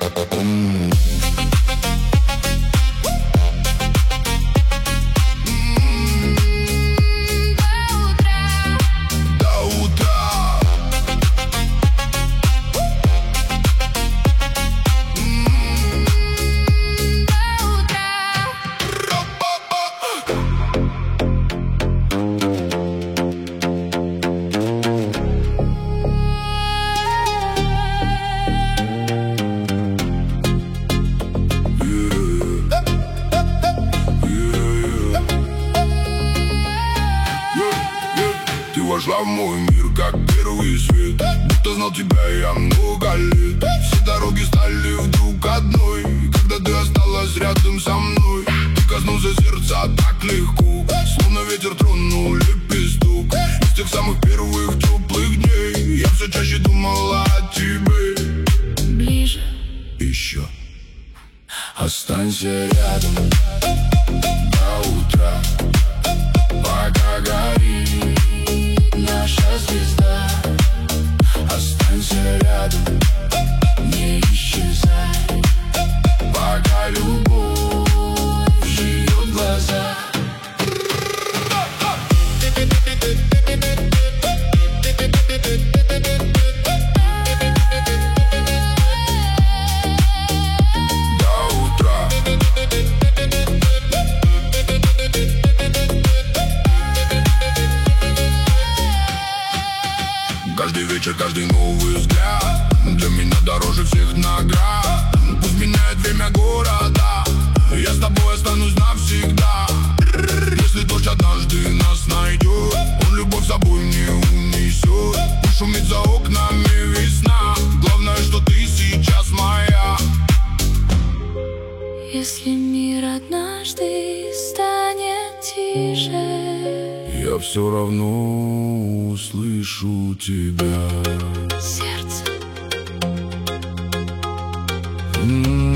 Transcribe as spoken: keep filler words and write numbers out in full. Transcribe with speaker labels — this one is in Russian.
Speaker 1: Ты вошла в мой мир, как первый свет, будто знал тебя я много лет. Все дороги стали вдруг одной, когда ты осталась рядом со мной. Ты коснулся сердца так легко, словно ветер тронул лепесток. С тех самых первых теплых дней я все чаще думала о тебе.
Speaker 2: Ближе
Speaker 1: еще останься рядом до утра, пока горит наша звезда. Останься рядом, не исчезай, пока любовь живет в глазах. Каждый вечер, каждый новый взгляд для меня дороже всех наград. Пусть меняет время города, я с тобой останусь навсегда. Если дождь однажды нас найдет, он любовь с собой не унесет. Пусть шумит за окнами весна, главное, что ты сейчас моя.
Speaker 2: Если мир однажды станет тише,
Speaker 1: я все равно услышу тебя.
Speaker 2: Сердце
Speaker 1: М-м-м.